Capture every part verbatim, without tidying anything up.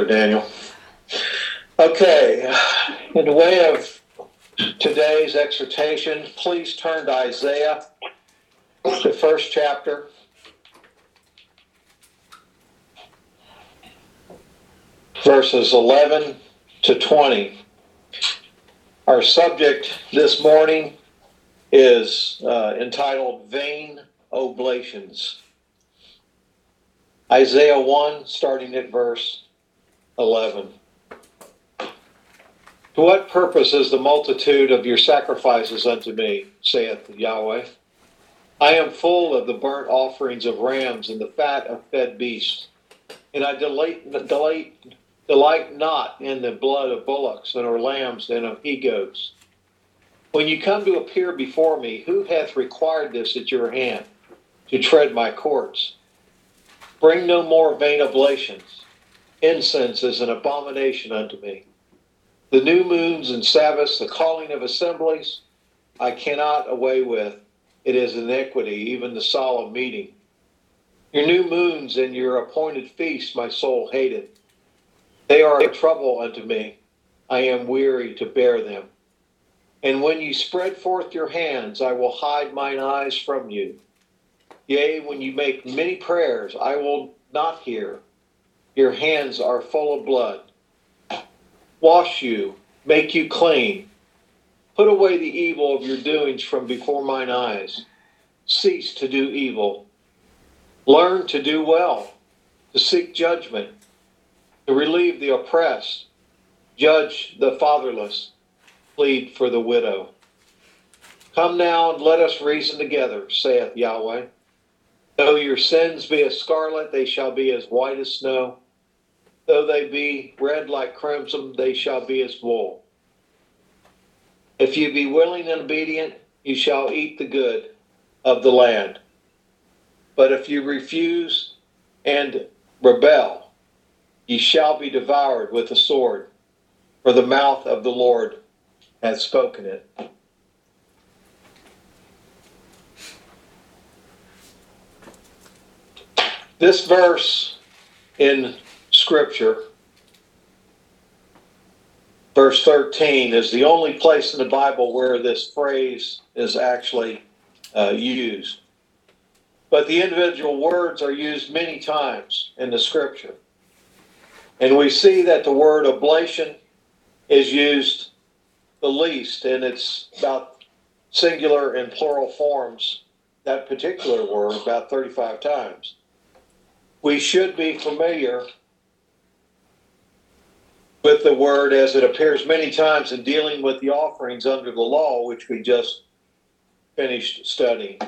Daniel. Okay, in the way of today's exhortation, please turn to Isaiah, the first chapter. Verses eleven to twenty. Our subject this morning is uh, entitled Vain Oblations. Isaiah one, starting at verse eleven. To what purpose is the multitude of your sacrifices unto me, saith Yahweh? I am full of the burnt offerings of rams and the fat of fed beasts, and I delight, delight, delight not in the blood of bullocks and of lambs and of he-goats. When you come to appear before me, who hath required this at your hand, to tread my courts? Bring no more vain oblations. Incense is an abomination unto me. The new moons and Sabbaths, the calling of assemblies, I cannot away with. It is iniquity, even the solemn meeting. Your new moons and your appointed feasts my soul hated. They are a trouble unto me. I am weary to bear them. And when you spread forth your hands, I will hide mine eyes from you. Yea, when you make many prayers, I will not hear. Your hands are full of blood. Wash you, make you clean. Put away the evil of your doings from before mine eyes. Cease to do evil. Learn to do well, to seek judgment, to relieve the oppressed, judge the fatherless, plead for the widow. Come now and let us reason together, saith Yahweh. Though your sins be as scarlet, they shall be as white as snow. Though they be red like crimson, they shall be as wool. If you be willing and obedient, you shall eat the good of the land. But if you refuse and rebel, ye shall be devoured with the sword, for the mouth of the Lord hath spoken it. This verse in Scripture, verse thirteen, is the only place in the Bible where this phrase is actually uh, used. But the individual words are used many times in the Scripture. And we see that the word oblation is used the least, and it's about singular and plural forms, that particular word, about thirty-five times. We should be familiar with the word as it appears many times in dealing with the offerings under the law, which we just finished studying.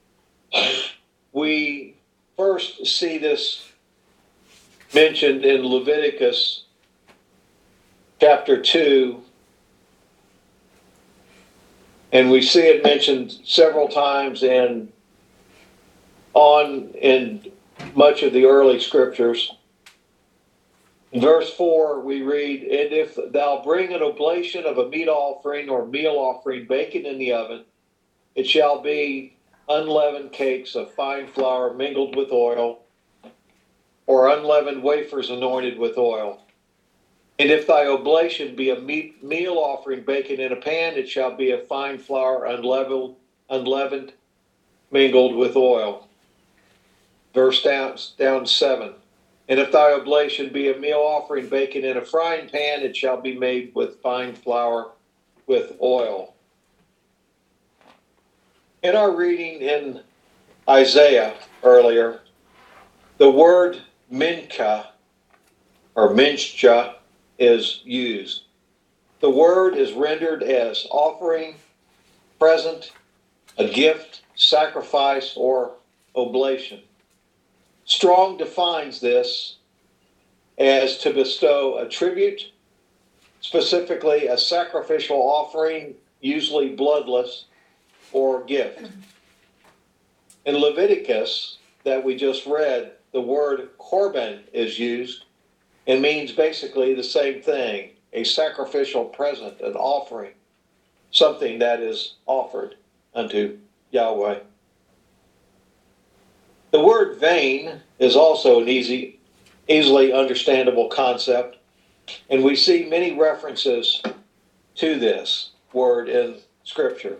We first see this mentioned in Leviticus chapter two, and we see it mentioned several times in on in much of the early scriptures. In verse four, we read, And if thou bring an oblation of a meat offering or meal offering baken in the oven, it shall be unleavened cakes of fine flour mingled with oil, or unleavened wafers anointed with oil. And if thy oblation be a meat, meal offering baken in a pan, it shall be a fine flour unleavened, unleavened mingled with oil. Verse down, down seven. And if thy oblation be a meal offering baken in a frying pan, it shall be made with fine flour with oil. In our reading in Isaiah earlier, the word mincha or mincha is used. The word is rendered as offering, present, a gift, sacrifice, or oblation. Strong defines this as to bestow a tribute, specifically a sacrificial offering, usually bloodless, or gift. In Leviticus, that we just read, the word korban is used and means basically the same thing, a sacrificial present, an offering, something that is offered unto Yahweh. The word vain is also an easy easily understandable concept. And we see many references to this word in Scripture.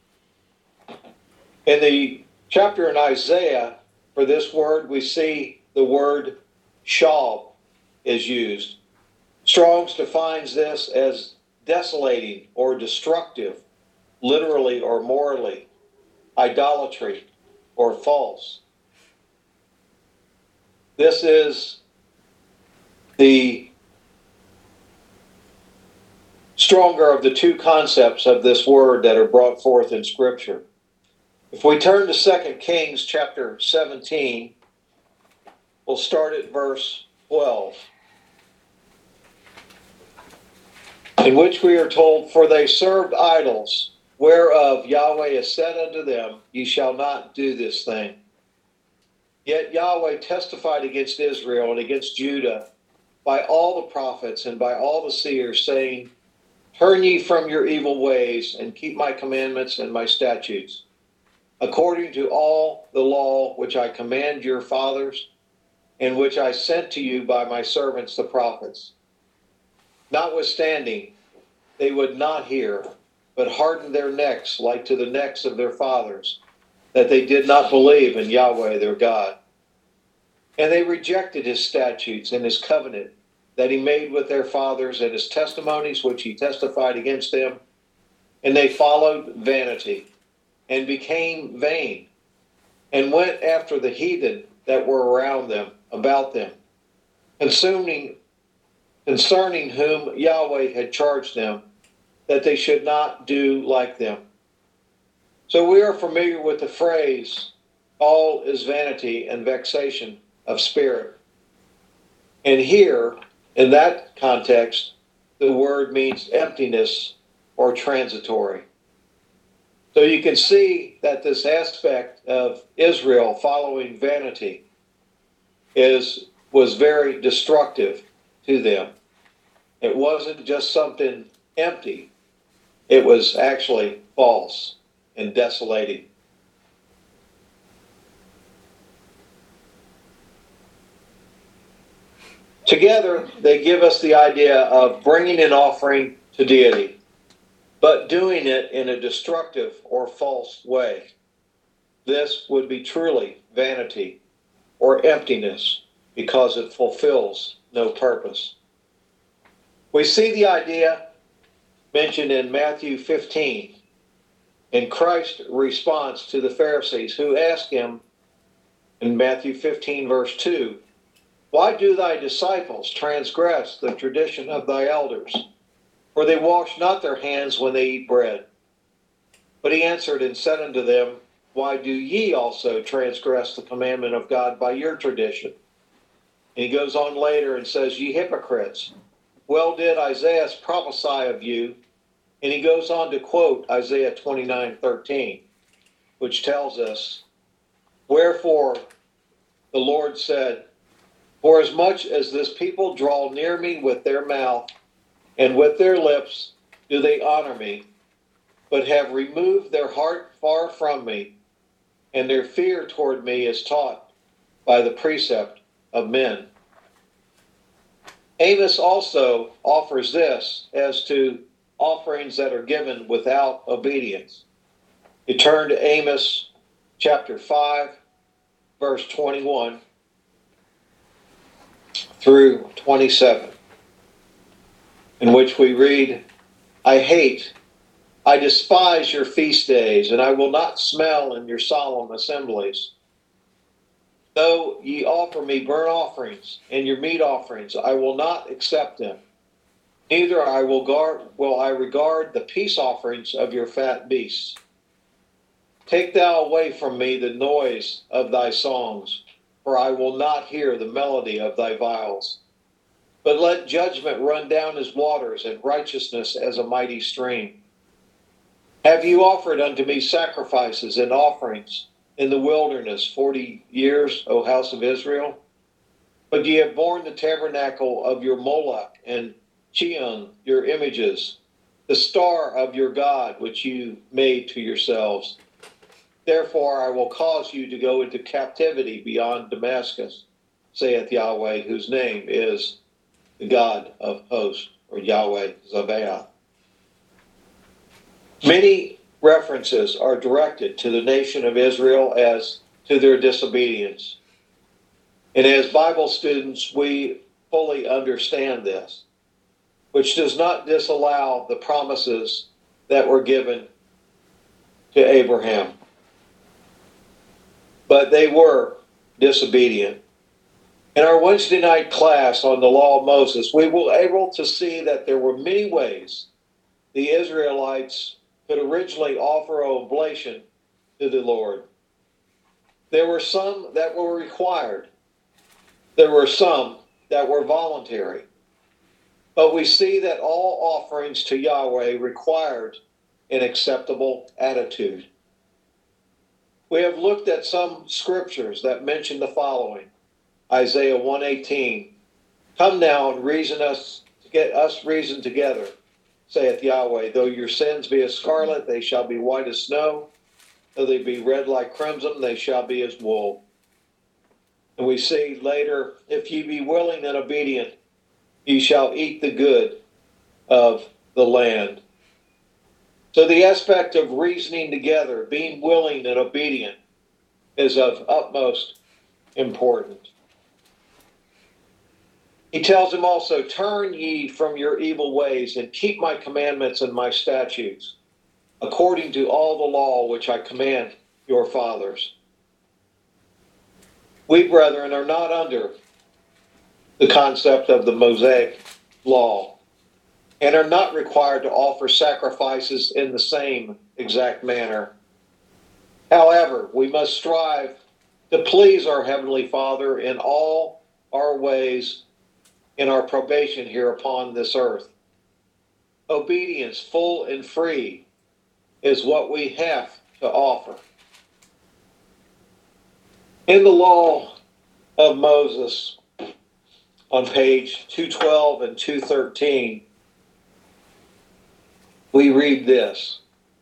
In the chapter in Isaiah, for this word, we see the word shab is used. Strong's defines this as desolating or destructive, literally or morally, idolatry or false. This is the stronger of the two concepts of this word that are brought forth in Scripture. If we turn to Second Kings chapter seventeen, we'll start at verse twelve, in which we are told, "For they served idols, whereof Yahweh has said unto them, Ye shall not do this thing. Yet Yahweh testified against Israel and against Judah by all the prophets and by all the seers, saying, Turn ye from your evil ways, and keep my commandments and my statutes, according to all the law which I command your fathers, and which I sent to you by my servants the prophets. Notwithstanding, they would not hear, but hardened their necks like to the necks of their fathers, that they did not believe in Yahweh their God. And they rejected his statutes and his covenant that he made with their fathers, and his testimonies which he testified against them. And they followed vanity, and became vain, and went after the heathen that were around them, about them, concerning, concerning whom Yahweh had charged them, that they should not do like them." So we are familiar with the phrase, all is vanity and vexation of spirit. And here, in that context, the word means emptiness or transitory. So you can see that this aspect of Israel following vanity is was very destructive to them. It wasn't just something empty. It was actually false and desolating. Together, they give us the idea of bringing an offering to deity, but doing it in a destructive or false way. This would be truly vanity or emptiness, because it fulfills no purpose. We see the idea mentioned in Matthew fifteen, in Christ's response to the Pharisees, who asked him in Matthew fifteen, verse two, "Why do thy disciples transgress the tradition of thy elders? For they wash not their hands when they eat bread." But he answered and said unto them, "Why do ye also transgress the commandment of God by your tradition?" And he goes on later and says, "Ye hypocrites, well did Isaiah prophesy of you." And he goes on to quote Isaiah twenty-nine thirteen, which tells us, "Wherefore the Lord said, For as much as this people draw near me with their mouth, and with their lips do they honor me, but have removed their heart far from me, and their fear toward me is taught by the precept of men." Amos also offers this as to offerings that are given without obedience. You turn to Amos chapter five, verse twenty-one through twenty-seven, in which we read, "I hate, I despise your feast days, and I will not smell in your solemn assemblies. Though ye offer me burnt offerings and your meat offerings, I will not accept them. Neither I will, guard, will I regard the peace offerings of your fat beasts. Take thou away from me the noise of thy songs, for I will not hear the melody of thy viols. But let judgment run down as waters, and righteousness as a mighty stream. Have you offered unto me sacrifices and offerings in the wilderness forty years, O house of Israel? But ye have borne the tabernacle of your Moloch, and Chion, your images, the star of your God, which you made to yourselves. Therefore I will cause you to go into captivity beyond Damascus, saith Yahweh, whose name is the God of hosts, or Yahweh Zebaoth. Many references are directed to the nation of Israel as to their disobedience. And as Bible students, we fully understand this, which does not disallow the promises that were given to Abraham. But they were disobedient. In our Wednesday night class on the law of Moses, we were able to see that there were many ways the Israelites could originally offer an oblation to the Lord. There were some that were required. There were some that were voluntary. But we see that all offerings to Yahweh required an acceptable attitude. We have looked at some scriptures that mention the following. Isaiah one eighteen, come now and reason us, get us reason together, saith Yahweh. Though your sins be as scarlet, they shall be white as snow. Though they be red like crimson, they shall be as wool. And we see later, if ye be willing and obedient, ye shall eat the good of the land. So the aspect of reasoning together, being willing and obedient, is of utmost importance. He tells him also, turn ye from your evil ways and keep my commandments and my statutes, according to all the law which I command your fathers. We, brethren, are not under the concept of the Mosaic law and are not required to offer sacrifices in the same exact manner. However, we must strive to please our Heavenly Father in all our ways in our probation here upon this earth. Obedience, full and free, is what we have to offer. In the law of Moses, on page two twelve and two thirteen, we read this.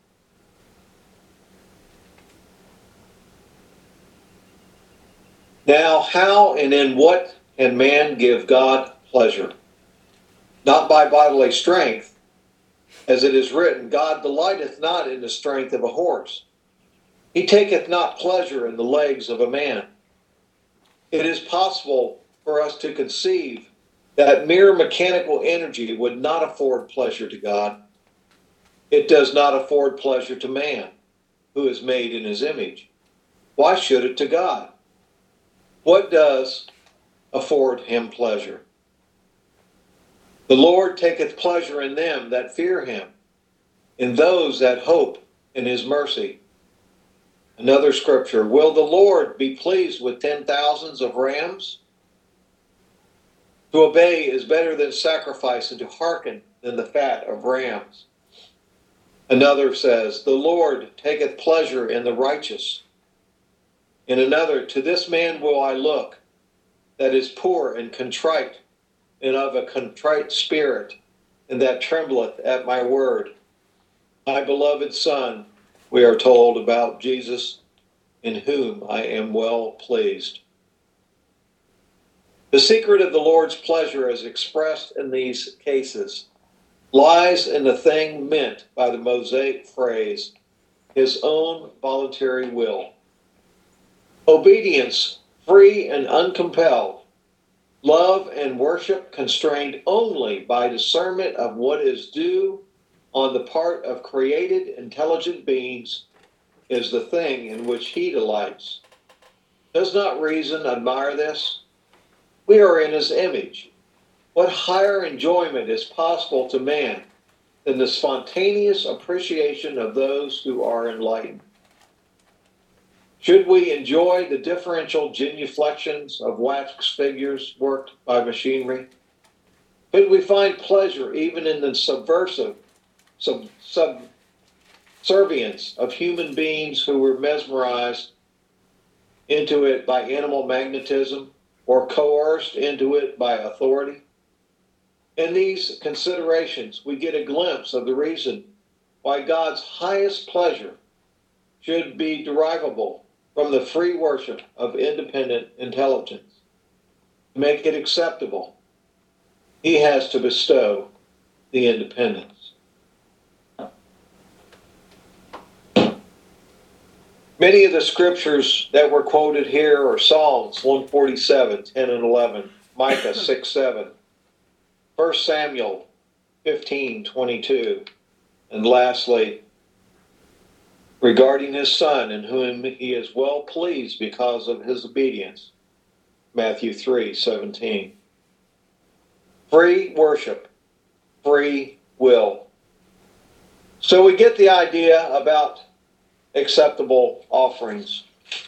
Now, how and in what can man give God pleasure? Not by bodily strength, as it is written, God delighteth not in the strength of a horse. He taketh not pleasure in the legs of a man. It is possible for us to conceive that mere mechanical energy would not afford pleasure to God. It does not afford pleasure to man, who is made in his image. Why should it to God? What does afford him pleasure? The Lord taketh pleasure in them that fear him, in those that hope in his mercy. Another scripture, will the Lord be pleased with ten thousands of rams? To obey is better than sacrifice, and to hearken than the fat of rams. Another says, the Lord taketh pleasure in the righteous. In another, to this man will I look, that is poor and contrite, and of a contrite spirit, and that trembleth at my word. My beloved Son, we are told about Jesus, in whom I am well pleased. The secret of the Lord's pleasure, as expressed in these cases, lies in the thing meant by the Mosaic phrase, his own voluntary will. Obedience, free and uncompelled. Love and worship constrained only by discernment of what is due on the part of created intelligent beings is the thing in which he delights. Does not reason admire this? We are in his image. What higher enjoyment is possible to man than the spontaneous appreciation of those who are enlightened? Should we enjoy the differential genuflections of wax figures worked by machinery? Could we find pleasure even in the subversive sub, subservience of human beings who were mesmerized into it by animal magnetism or coerced into it by authority? In these considerations, we get a glimpse of the reason why God's highest pleasure should be derivable from the free worship of independent intelligence. To make it acceptable, he has to bestow the independence. Many of the scriptures that were quoted here are Psalms one forty-seven, ten and eleven, Micah six, seven, First Samuel fifteen, twenty-two, and lastly, regarding his Son, in whom he is well pleased because of his obedience, Matthew three, seventeen. Free worship, free will. So we get the idea about acceptable offerings.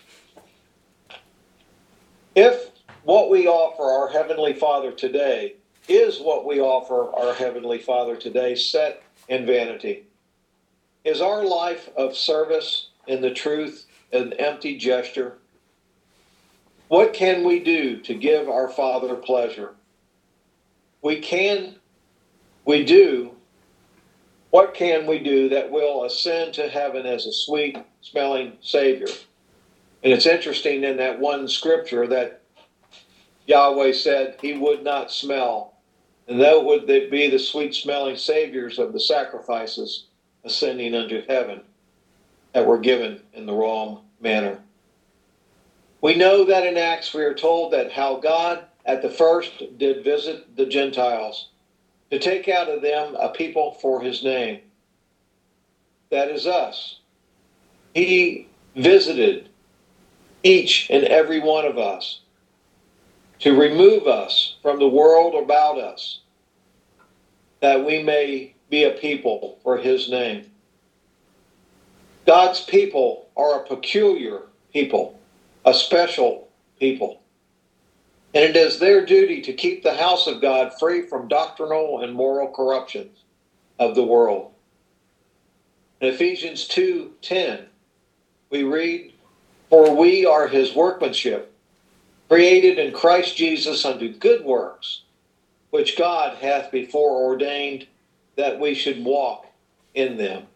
If what we offer our Heavenly Father today is what we offer our Heavenly Father today, set in vanity, is our life of service in the truth an empty gesture? What can we do to give our Father pleasure? We can, we do, what can we do that will ascend to heaven as a sweet-smelling Savior? And it's interesting in that one scripture that Yahweh said he would not smell, and that would be the sweet-smelling Saviors of the sacrifices ascending unto heaven that were given in the wrong manner. We know that in Acts we are told that how God at the first did visit the Gentiles to take out of them a people for his name. That is us. He visited each and every one of us to remove us from the world about us, that we may be a people for his name. God's people are a peculiar people, a special people. And it is their duty to keep the house of God free from doctrinal and moral corruptions of the world. In Ephesians two ten, we read, "For we are his workmanship, created in Christ Jesus unto good works, which God hath before ordained that we should walk in them."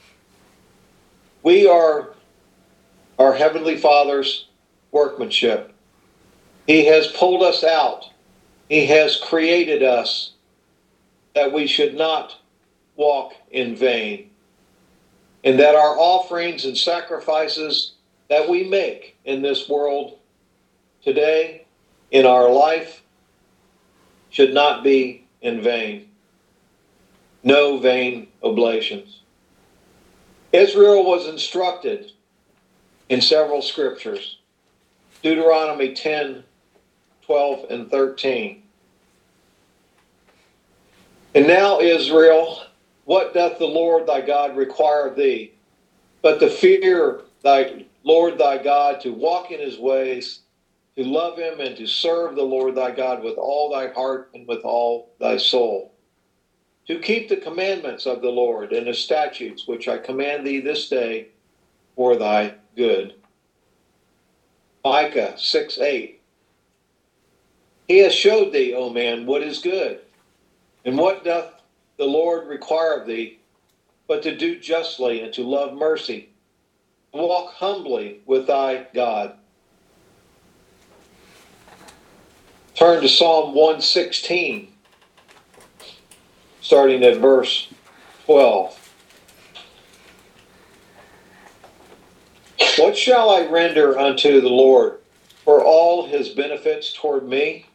We are our Heavenly Father's workmanship. He has pulled us out. He has created us that we should not walk in vain, and that our offerings and sacrifices that we make in this world today, in our life, should not be in vain. No vain oblations. Israel was instructed in several scriptures. Deuteronomy ten, twelve, and thirteen. "And now, Israel, what doth the Lord thy God require of thee, but to fear thy Lord thy God, to walk in his ways, to love him, and to serve the Lord thy God with all thy heart and with all thy soul, to keep the commandments of the Lord and his statutes, which I command thee this day for thy good." Micah six, eight. "He has showed thee, O man, what is good, and what doth the Lord require of thee, but to do justly and to love mercy, to walk humbly with thy God." Turn to Psalm one sixteen, starting at verse twelve. "What shall I render unto the Lord for all his benefits toward me?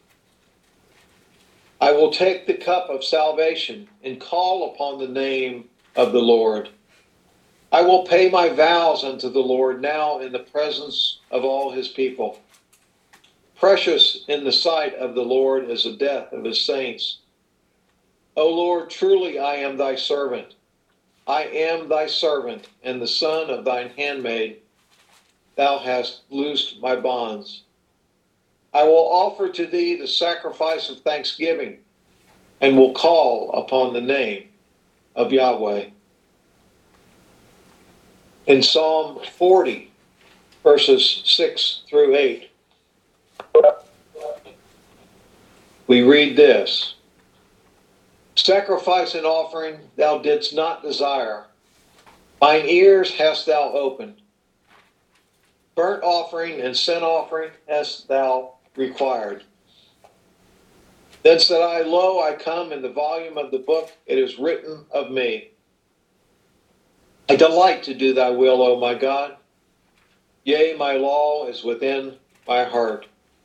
I will take the cup of salvation and call upon the name of the Lord. I will pay my vows unto the Lord now in the presence of all his people. Precious in the sight of the Lord is the death of his saints. O Lord, truly I am thy servant. I am thy servant and the son of thine handmaid. Thou hast loosed my bonds. I will offer to thee the sacrifice of thanksgiving, and will call upon the name of Yahweh." In Psalm forty, verses six through eight, we read this: "Sacrifice and offering thou didst not desire. Mine ears hast thou opened. Burnt offering and sin offering hast thou required. Then said I, Lo, I come, in the volume of the book it is written of me. I delight to do thy will, O my God. Yea, my law is within my heart.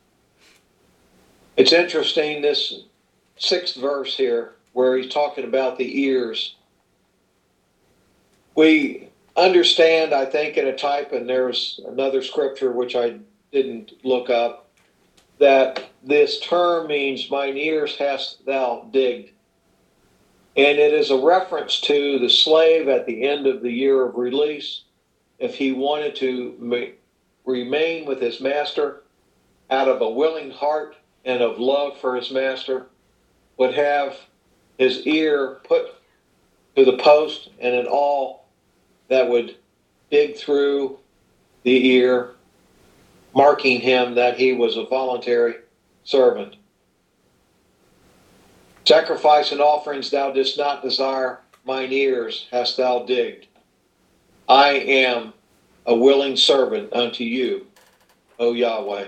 It's interesting, this sixth verse here, where he's talking about the ears. We understand, I think, in a type, and there's another scripture which I didn't look up, that this term means mine ears hast thou digged. And it is a reference to the slave at the end of the year of release. If he wanted to ma- remain with his master out of a willing heart and of love for his master, would have his ear put to the post and an awl that would dig through the ear, marking him that he was a voluntary servant. Sacrifice and offerings thou didst not desire, mine ears hast thou digged. I am a willing servant unto you, O Yahweh.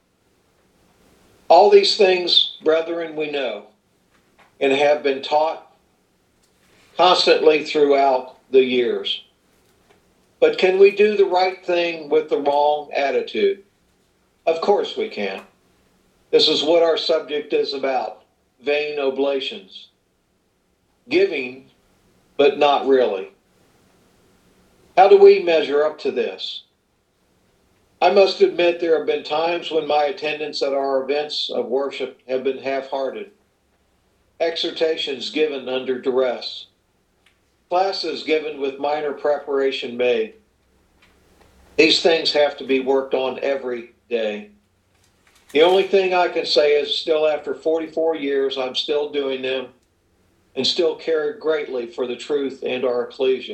All these things, brethren, we know and have been taught constantly throughout the years. But can we do the right thing with the wrong attitude? Of course we can. This is what our subject is about. Vain oblations. Giving, but not really. How do we measure up to this? I must admit there have been times when my attendance at our events of worship have been half-hearted. Exhortations given under duress. Classes given with minor preparation made. These things have to be worked on every day. The only thing I can say is still after forty-four years, I'm still doing them and still care greatly for the truth and our ecclesia.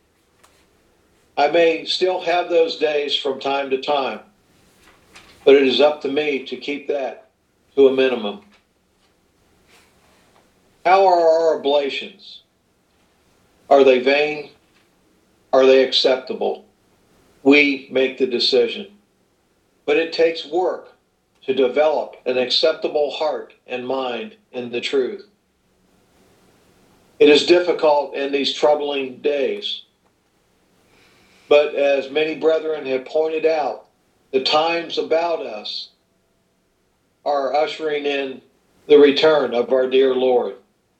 I may still have those days from time to time, but it is up to me to keep that to a minimum. How are our oblations? Are they vain? Are they acceptable? We make the decision. But it takes work to develop an acceptable heart and mind in the truth. It is difficult in these troubling days. But as many brethren have pointed out, the times about us are ushering in the return of our dear Lord.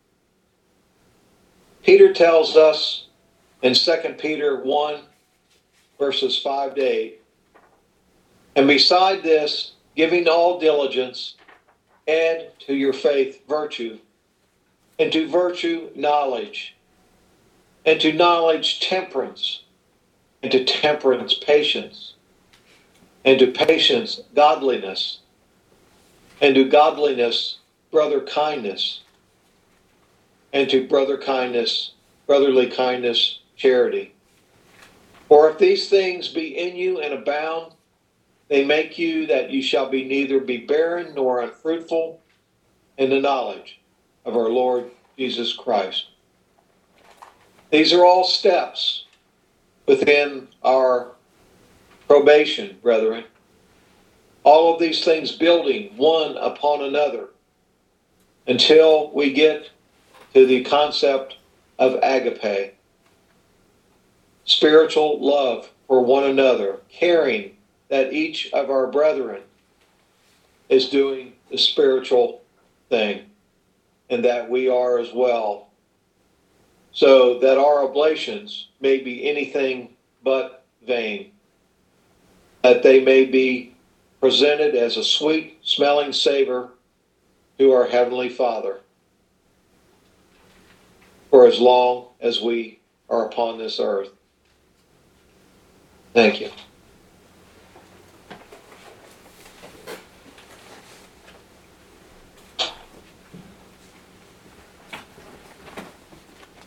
Peter tells us in Second Peter one, verses five to eight, and beside this, giving all diligence, add to your faith virtue, and to virtue knowledge, and to knowledge temperance, and to temperance patience, and to patience godliness, and to godliness brother kindness, and to brother kindness, brotherly kindness, charity. For if these things be in you and abound, they make you that you shall be neither be barren nor unfruitful in the knowledge of our Lord Jesus Christ. These are all steps within our probation, brethren. All of these things building one upon another until we get to the concept of agape, spiritual love for one another, caring that each of our brethren is doing the spiritual thing, and that we are as well, so that our oblations may be anything but vain, that they may be presented as a sweet smelling savor to our Heavenly Father for as long as we are upon this earth. Thank you.